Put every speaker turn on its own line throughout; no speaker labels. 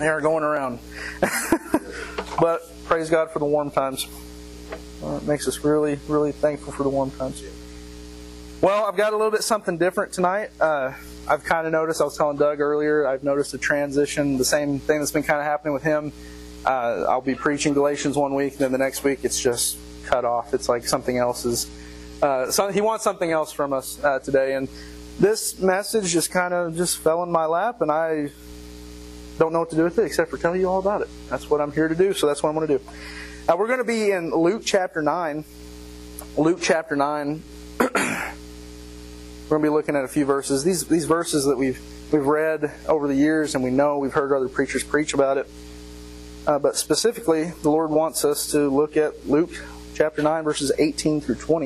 They are going around. But praise God for the warm times. It makes us really, really thankful for the warm times. Well, I've got a little bit something different tonight. I've kind of noticed, I was telling Doug earlier, I've noticed a transition, the same thing that's been kind of happening with him. I'll be preaching Galatians one week, and then the next week it's just cut off. It's like something else is... he wants something else from us today. And this message just kind of just fell in my lap, and I don't know what to do with it except for tell you all about it. That's what I'm here to do, so that's what I'm going to do. We're going to be in Luke chapter 9. Luke chapter 9. We're going to be looking at a few verses. These verses that we've read over the years, and we know we've heard other preachers preach about it. But specifically, the Lord wants us to look at Luke chapter 9, verses 18 through 20.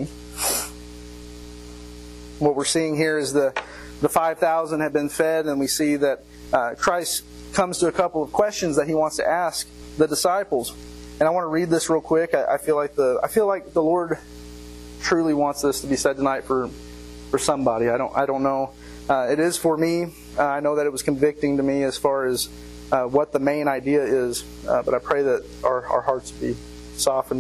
What we're seeing here is the 5,000 have been fed, and we see that Christ comes to a couple of questions that He wants to ask the disciples. And I want to read this real quick. I feel like the Lord truly wants this to be said tonight for somebody. I don't know. It is for me. I know that it was convicting to me as far as what the main idea is. But I pray that our hearts be softened.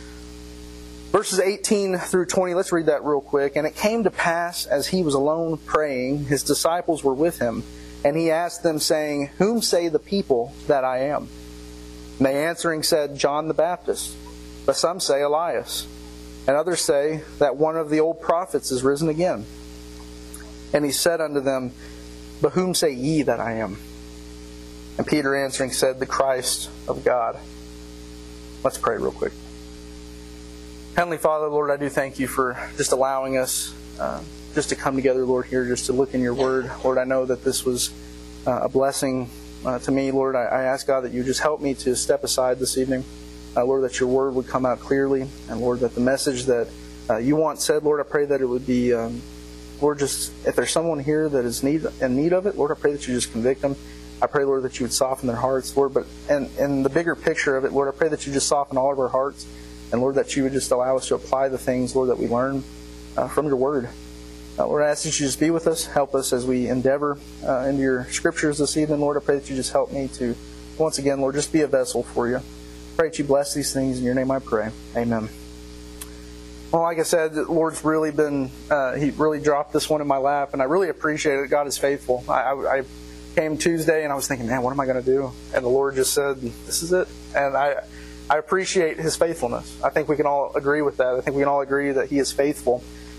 Verses 18 through 20, let's read that real quick. And it came to pass, as He was alone praying, His disciples were with Him. And He asked them, saying, Whom say the people that I am? And they answering said, John the Baptist. But some say Elias. And others say that one of the old prophets is risen again. And He said unto them, But whom say ye that I am? And Peter answering said, The Christ of God. Let's pray real quick. Heavenly Father, Lord, I do thank You for just allowing us just to come together, Lord, here, just to look in Your Word. Lord, I know that this was a blessing to me. Lord, I ask, God, that You just help me to step aside this evening. Lord, that Your Word would come out clearly. And Lord, that the message that You want said, Lord, I pray that it would be, Lord, just if there's someone here that is in need of it, Lord, I pray that You just convict them. I pray, Lord, that You would soften their hearts, Lord. But in the bigger picture of it, Lord, I pray that You just soften all of our hearts. And Lord, that You would just allow us to apply the things, Lord, that we learn from Your Word. Lord, I ask that You just be with us. Help us as we endeavor into Your Scriptures this evening. Lord, I pray that You just help me to, once again, Lord, just be a vessel for You. Pray that You bless these things. In Your name I pray. Amen. Well, like I said, the Lord's really been, He really dropped this one in my lap, and I really appreciate it. God is faithful. I came Tuesday, and I was thinking, man, what am I going to do? And the Lord just said, this is it. And I appreciate His faithfulness. I think we can all agree with that. I think we can all agree that He is faithful.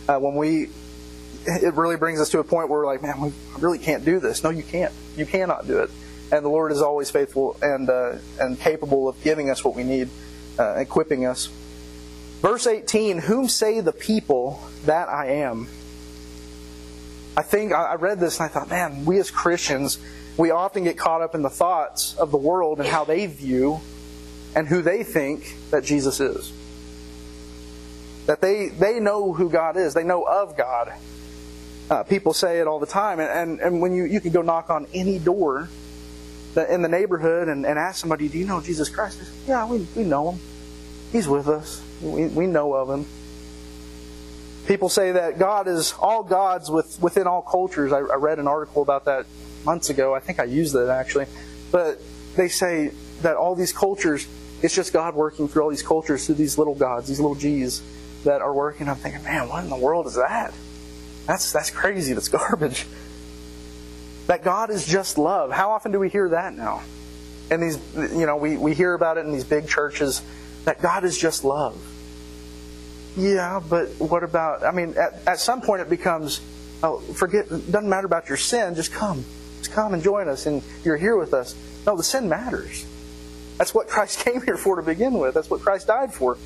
It really brings us to a point where we're like, man, we really can't do this. No, you can't. You cannot do it. And the Lord is always faithful and capable of giving us what we need, equipping us. Verse 18, Whom say the people that I am? I think I read this and I thought, man, we as Christians, we often get caught up in the thoughts of the world and how they view and who they think that Jesus is. That they know who God is. They know of God. People say it all the time. And when you can go knock on any door in the neighborhood and ask somebody, do you know Jesus Christ? Say, yeah, we know Him. He's with us. We know of Him. People say that God is all gods within all cultures. I read an article about that months ago. I think I used it actually. But they say that all these cultures, it's just God working through all these cultures, through these little gods, these little G's that are working. I'm thinking, man, what in the world is that? That's crazy. That's garbage. That God is just love. How often do we hear that now? And these, we hear about it in these big churches, that God is just love. Yeah, but what about, at some point it becomes, it doesn't matter about your sin, just come. Just come and join us, and you're here with us. No, the sin matters. That's what Christ came here for to begin with. That's what Christ died for.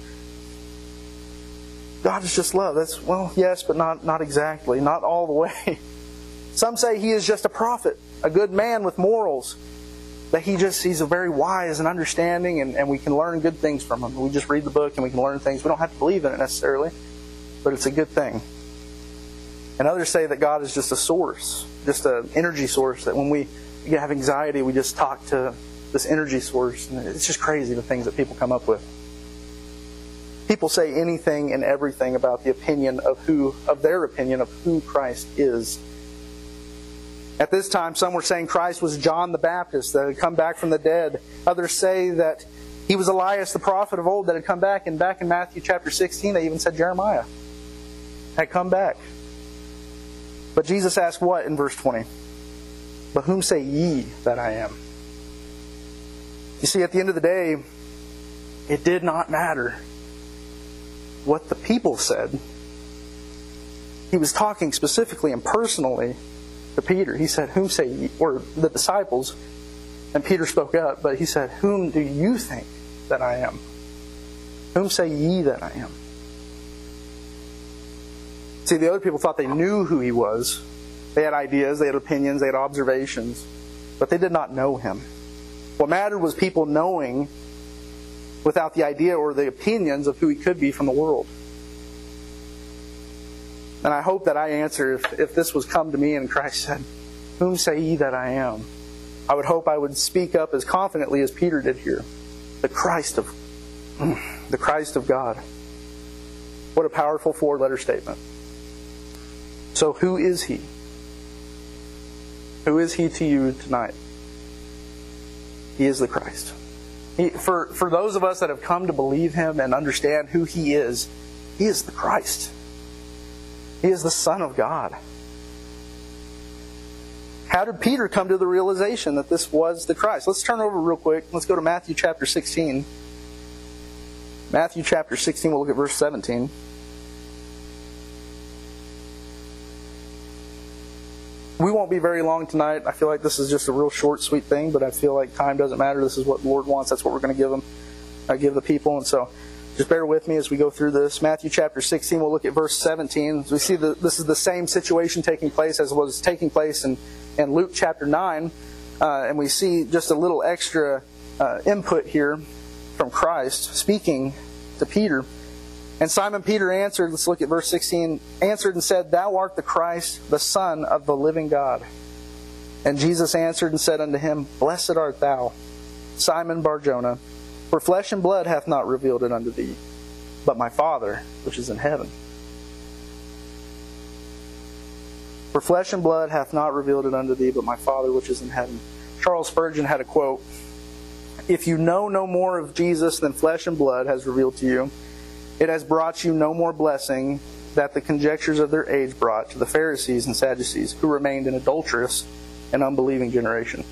God is just love. That's, well, yes, but not exactly. Not all the way. Some say He is just a prophet, a good man with morals. That He's a very wise and understanding, and we can learn good things from Him. We just read the book and we can learn things. We don't have to believe in it necessarily, but it's a good thing. And others say that God is just a source, just an energy source, that when we have anxiety, we just talk to this energy source. And it's just crazy the things that people come up with. People say anything and everything about the opinion of their opinion of who Christ is. At this time, some were saying Christ was John the Baptist that had come back from the dead. Others say that he was Elias, the prophet of old that had come back. And back in Matthew chapter 16, they even said Jeremiah had come back. But Jesus asked what in verse 20? But whom say ye that I am? You see, at the end of the day, it did not matter what the people said. He was talking specifically and personally to Peter. He said, whom say ye, or the disciples, and Peter spoke up, but he said, whom do you think that I am? Whom say ye that I am? See, the other people thought they knew who he was. They had ideas, they had opinions, they had observations, but they did not know him. What mattered was people knowing without the idea or the opinions of who he could be from the world. And I hope that I answer, if this was come to me and Christ said, whom say ye that I am? I would hope I would speak up as confidently as Peter did here. The Christ of God. What a powerful 4-letter statement. So who is he? Who is he to you tonight? He is the Christ. For those of us that have come to believe him and understand who he is the Christ. He is the Son of God. How did Peter come to the realization that this was the Christ? Let's turn over real quick. Let's go to Matthew chapter 16. Matthew chapter 16, we'll look at verse 17. We won't be very long tonight. I feel like this is just a real short, sweet thing, but I feel like time doesn't matter. This is what the Lord wants. That's what we're going to give them. Give the people. And so just bear with me as we go through this. Matthew chapter 16, we'll look at verse 17. We see that this is the same situation taking place as was taking place in Luke chapter 9. And we see just a little extra input here from Christ speaking to Peter. And Simon Peter answered, let's look at verse 16, answered and said, Thou art the Christ, the Son of the living God. And Jesus answered and said unto him, Blessed art thou, Simon Bar-Jonah, for flesh and blood hath not revealed it unto thee, but my Father which is in heaven. For flesh and blood hath not revealed it unto thee, but my Father which is in heaven. Charles Spurgeon had a quote, If you know no more of Jesus than flesh and blood has revealed to you, it has brought you no more blessing that the conjectures of their age brought to the Pharisees and Sadducees, who remained an adulterous and unbelieving generation.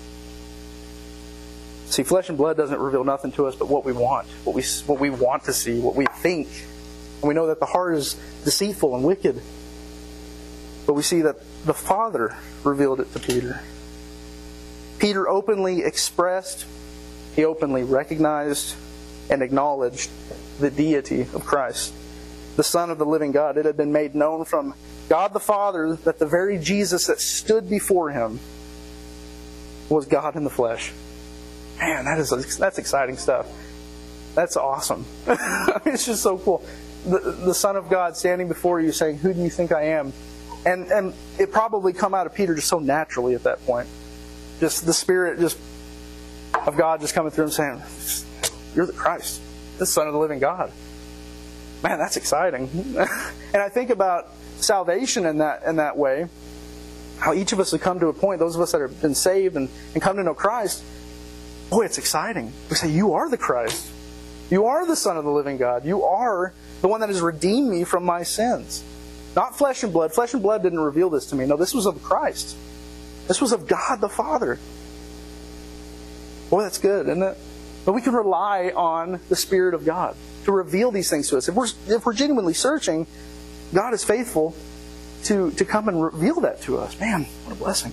See, flesh and blood doesn't reveal nothing to us but what we want, what we want to see, what we think. And we know that the heart is deceitful and wicked. But we see that the Father revealed it to Peter. Peter openly expressed, he openly recognized and acknowledged the deity of Christ, the Son of the living God. It had been made known from God the Father that the very Jesus that stood before him was God in the flesh. Man, that's exciting stuff. That's awesome. It's just so cool. The Son of God standing before you saying, Who do you think I am? And it probably come out of Peter just so naturally at that point. Just the Spirit of God just coming through him saying, You're the Christ, the Son of the living God. Man, that's exciting. And I think about salvation in that way. How each of us have come to a point, those of us that have been saved and come to know Christ, boy, it's exciting. We say, You are the Christ. You are the Son of the living God. You are the one that has redeemed me from my sins. Not flesh and blood. Flesh and blood didn't reveal this to me. No, this was of Christ. This was of God the Father. Boy, that's good, isn't it? But we can rely on the Spirit of God to reveal these things to us. If we're genuinely searching, God is faithful to come and reveal that to us. Man, what a blessing.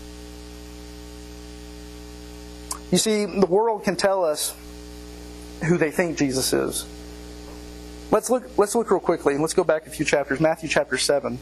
You see, the world can tell us who they think Jesus is. Let's look real quickly. Let's go back a few chapters. Matthew chapter 7.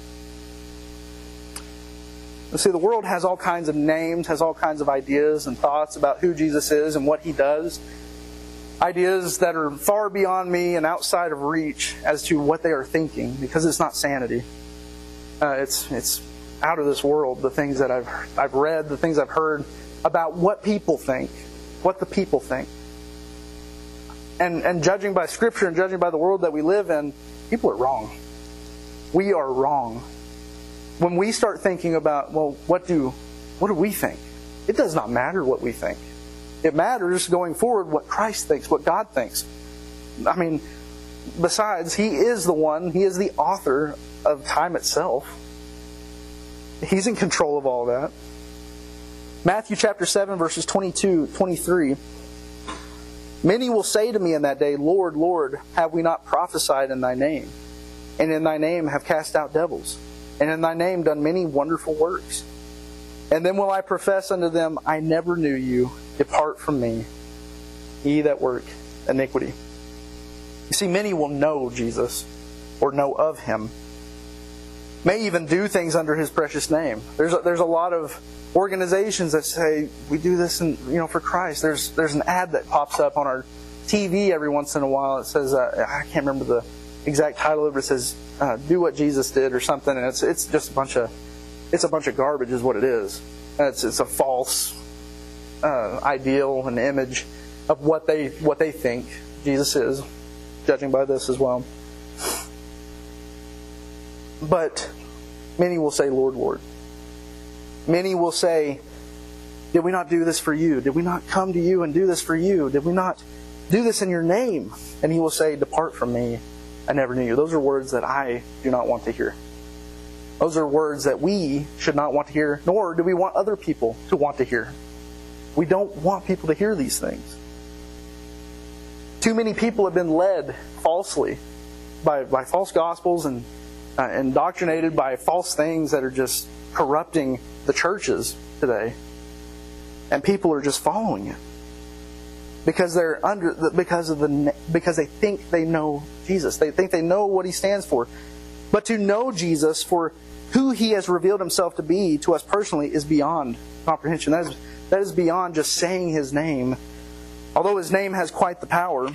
Let's see, the world has all kinds of names, has all kinds of ideas and thoughts about who Jesus is and what He does. Ideas that are far beyond me and outside of reach as to what they are thinking, because it's not sanity. It's out of this world, the things that I've read, the things I've heard about what people think, what the people think. And judging by Scripture and judging by the world that we live in, people are wrong. We are wrong. when we start thinking about, well, what do we think? It does not matter what we think. It matters going forward what Christ thinks, what God thinks. I mean, besides, He is the one, He is the author of time itself. He's in control of all that. Matthew chapter 7, verses 22, 23. Many will say to me in that day, Lord, Lord, have we not prophesied in Thy name? And in Thy name have cast out devils? And in Thy name done many wonderful works? And then will I profess unto them, I never knew you. Depart from me, ye that work iniquity. You see, many will know Jesus or know of Him. May even do things under His precious name. There's a lot of organizations that say we do this for Christ. There's an ad that pops up on our TV every once in a while. It says I can't remember the exact title of it. It says do what Jesus did or something, and it's just a bunch of garbage is what it is. It's a false ideal and image of what they think Jesus is, judging by this as well. But many will say, Lord, Lord. Many will say, did we not do this for you? Did we not come to you and do this for you? Did we not do this in your name? And He will say, depart from me, I never knew you. Those are words that I do not want to hear. Those are words that we should not want to hear, nor do we want other people to want to hear. We don't want people to hear these things. Too many people have been led falsely by false gospels and indoctrinated by false things that are just corrupting the churches today. And people are just following it. Because they think they know Jesus. They think they know what He stands for. But to know Jesus for who He has revealed Himself to be to us personally is beyond comprehension. That is beyond just saying His name. Although His name has quite the power.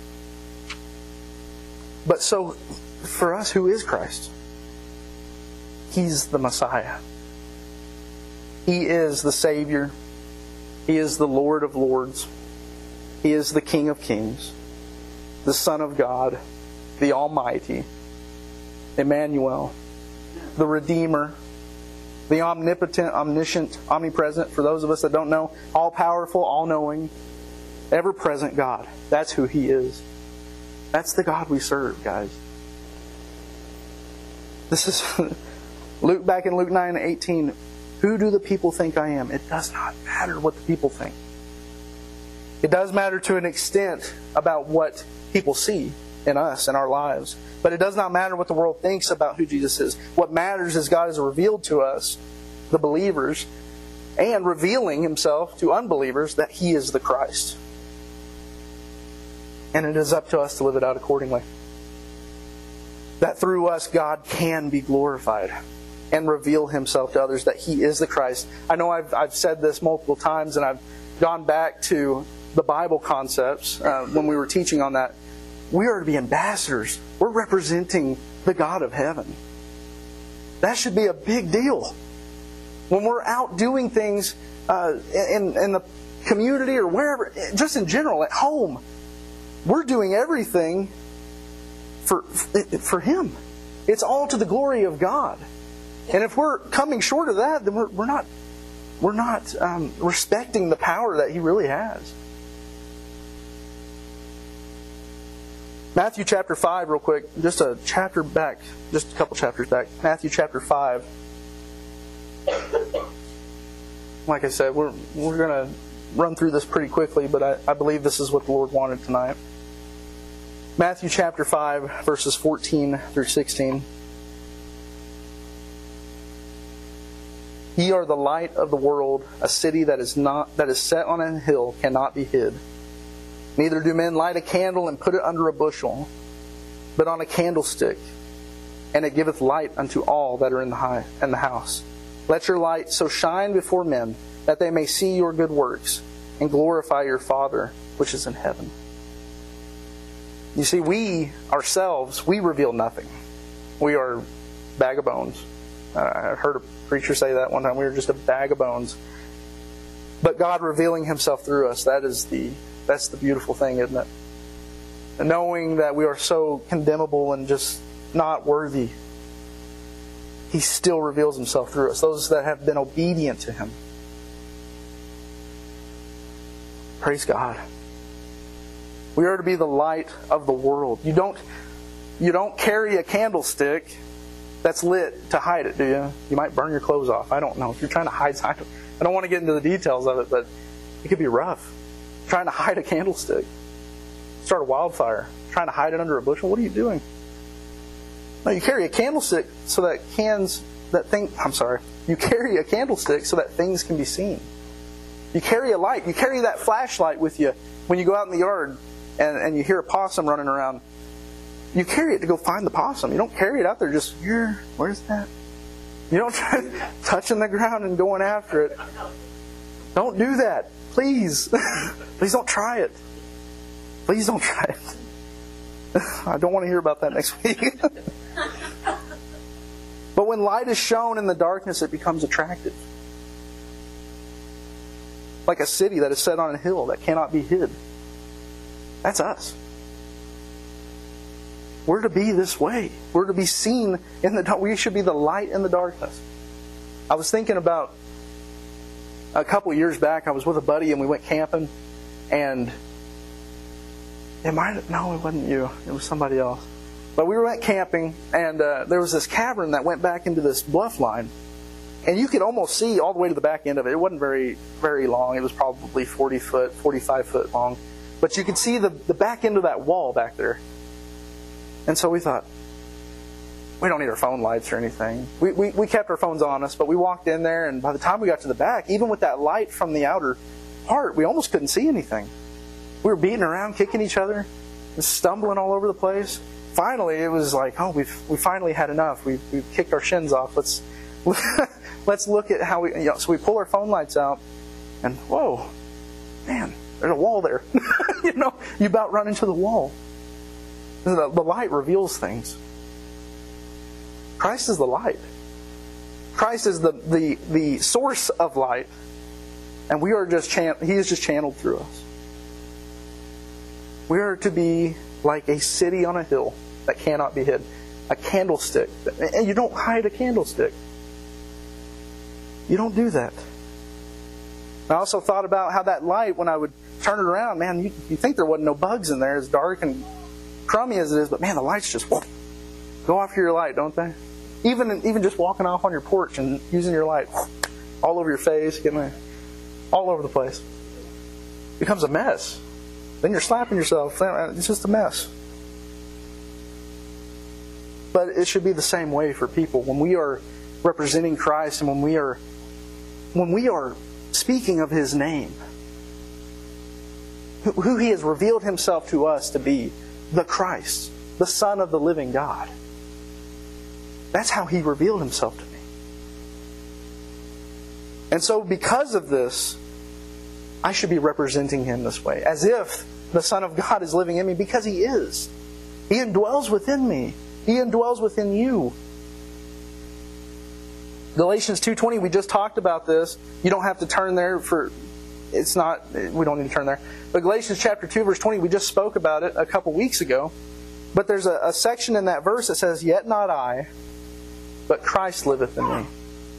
But so, for us, who is Christ? He's the Messiah. He is the Savior. He is the Lord of Lords. He is the King of Kings. The Son of God. The Almighty. Emmanuel. The Redeemer. The omnipotent, omniscient, omnipresent, for those of us that don't know, all-powerful, all-knowing, ever-present God. That's who He is. That's the God we serve, guys. This is back in Luke 9:18. Who do the people think I am? It does not matter what the people think. It does matter to an extent about what people see in us, in our lives. But it does not matter what the world thinks about who Jesus is. What matters is God has revealed to us, the believers, and revealing Himself to unbelievers that He is the Christ. And it is up to us to live it out accordingly. That through us, God can be glorified and reveal Himself to others that He is the Christ. I know I've said this multiple times, and I've gone back to the Bible concepts when we were teaching on that. We are to be ambassadors. We're representing the God of heaven. That should be a big deal. When we're out doing things in the community or wherever, just in general, at home, we're doing everything for Him. It's all to the glory of God. And if we're coming short of that, then we're not respecting the power that He really has. Matthew chapter 5, real quick, just a chapter back, just a couple chapters back. Matthew chapter 5. Like I said, we're going to run through this pretty quickly, but I believe this is what the Lord wanted tonight. Matthew chapter 5, verses 14 through 16. Ye are the light of the world. A city that is set on a hill cannot be hid. Neither do men light a candle and put it under a bushel, but on a candlestick, and it giveth light unto all that are in the house. Let your light so shine before men, that they may see your good works, and glorify your Father which is in heaven. You see, we ourselves, we reveal nothing. We are a bag of bones. I heard a preacher say that one time. We were just a bag of bones. But God revealing Himself through us, that's the beautiful thing, isn't it? And knowing that we are so condemnable and just not worthy, He still reveals Himself through us, those that have been obedient to Him. Praise God. We are to be the light of the world. You don't carry a candlestick that's lit to hide it, do you? You might burn your clothes off. I don't know. If you're trying to hide, I don't want to get into the details of it, but it could be rough. Trying to hide a candlestick. Start a wildfire. Trying to hide it under a bushel. What are you doing? No, you carry a candlestick so that you carry a candlestick so that things can be seen. You carry a light. You carry that flashlight with you when you go out in the yard and you hear a possum running around. You carry it to go find the possum. You don't carry it out there just, where's that? You don't try touching the ground and going after it. Don't do that. Please. Please don't try it. Please don't try it. I don't want to hear about that next week. But when light is shown in the darkness, it becomes attractive. Like a city that is set on a hill that cannot be hid. That's us. We're to be this way. We're to be seen in the dark. We should be the light in the darkness. I was thinking about a couple of years back, I was with a buddy and we went camping, and it wasn't you. It was somebody else. But we went camping, and there was this cavern that went back into this bluff line. And you could almost see all the way to the back end of it. It wasn't very, very long. It was probably 40 foot, 45 foot long. But you could see the back end of that wall back there. And so we thought, we don't need our phone lights or anything. We kept our phones on us, but we walked in there, and by the time we got to the back, even with that light from the outer part, we almost couldn't see anything. We were beating around, kicking each other, and stumbling all over the place. Finally, it was like, we finally had enough. We've kicked our shins off. Let's look at how we... so we pull our phone lights out, and whoa, man, there's a wall there. You about run into the wall. The light reveals things. Christ is the light. Christ is the source of light, and we are He is just channeled through us. We are to be like a city on a hill that cannot be hid. A candlestick. And you don't hide a candlestick. You don't do that. I also thought about how that light, when I would turn it around, man, you think there wasn't no bugs in there, as dark and crummy as it is, but man, the lights just go off your light, don't they? Even just walking off on your porch and using your light all over your face, all over the place. It becomes a mess. Then you're slapping yourself. It's just a mess. But it should be the same way for people. When we are representing Christ and when we are speaking of His name, who He has revealed Himself to us to be, the Christ, the Son of the living God. That's how He revealed Himself to me. And so because of this, I should be representing Him this way, as if the Son of God is living in me, because He is. He indwells within me. He indwells within you. Galatians 2:20, we just talked about this. You don't have to turn there we don't need to turn there. But Galatians chapter 2 verse 20, we just spoke about it a couple weeks ago. But there's a section in that verse that says, "Yet not I, but Christ liveth in me."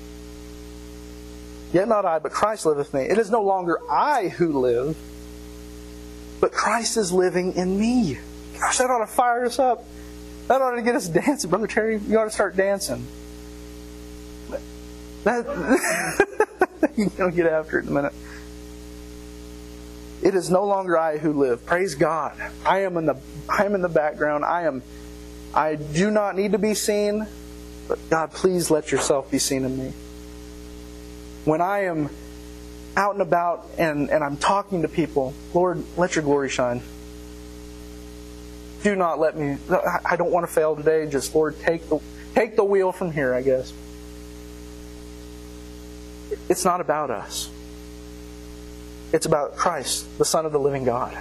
Yet not I, but Christ liveth in me. It is no longer I who live, but Christ is living in me. Gosh, that ought to fire us up. That ought to get us dancing. Brother Terry, you ought to start dancing. You're going to get after it in a minute. It is no longer I who live. Praise God. I am in the background. I do not need to be seen, but God, please let yourself be seen in me. When I am out and about and I'm talking to people, Lord, let your glory shine. Do not let me... I don't want to fail today. Just, Lord, take the wheel from here, I guess. It's not about us. It's about Christ, the Son of the living God.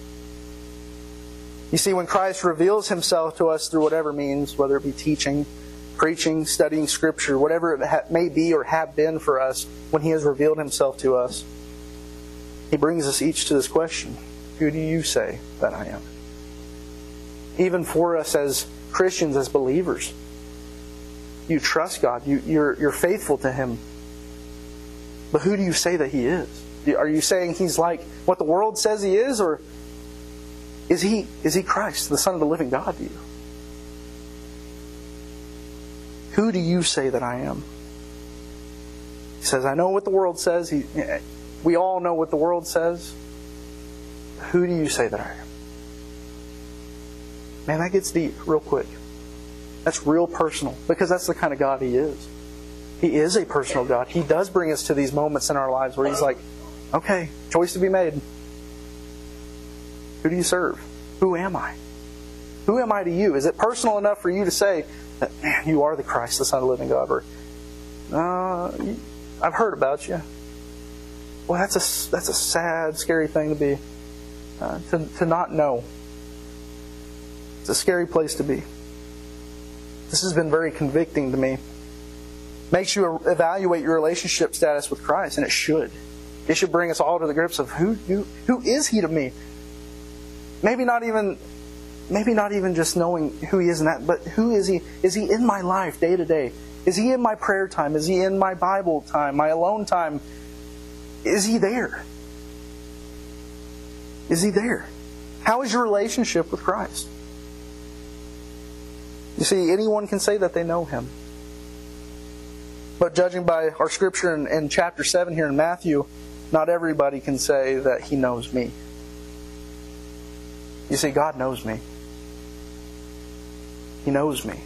You see, when Christ reveals Himself to us through whatever means, whether it be teaching, preaching, studying Scripture, whatever it may be or have been for us, when He has revealed Himself to us, He brings us each to this question: who do you say that I am? Even for us as Christians, as believers, You trust God. You're faithful to Him. But who do you say that He is? Are you saying He's like what the world says He is, or is He Christ, the Son of the living God to you? Who do you say that I am? He says, I know what the world says. We all know what the world says. Who do you say that I am? Man, that gets deep real quick. That's real personal, because that's the kind of God He is. He is a personal God. He does bring us to these moments in our lives where He's like, okay, choice to be made. Who do you serve? Who am I? Who am I to you? Is it personal enough for you to say that, man, you are the Christ, the Son of the living God? Or, I've heard about you. Well, that's a sad, scary thing to be, to not know. It's a scary place to be. This has been very convicting to me. Makes you evaluate your relationship status with Christ, and it should. It should bring us all to the grips of who is He to me. Maybe not even just knowing who He is in that, but who is He? Is He in my life day to day? Is He in my prayer time? Is He in my Bible time, my alone time? Is He there? Is He there? How is your relationship with Christ? You see, anyone can say that they know Him. But judging by our scripture in chapter 7 here in Matthew, not everybody can say that He knows me. You see, God knows me. He knows me.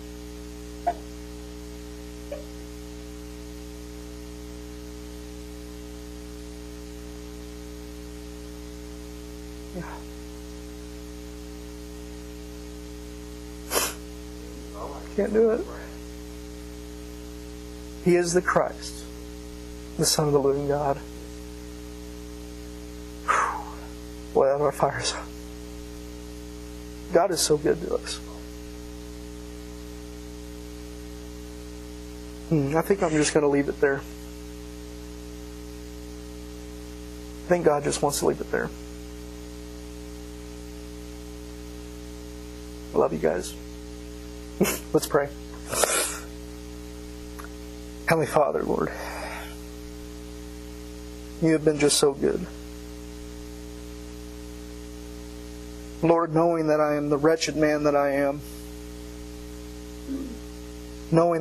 Can't do it. He is the Christ, the Son of the living God. Boy, that fires up. God is so good to us. I think I'm just going to leave it there. I think God just wants to leave it there. I love you guys. Let's pray. Heavenly Father, Lord, You have been just so good. Lord, knowing that I am the wretched man that I am, knowing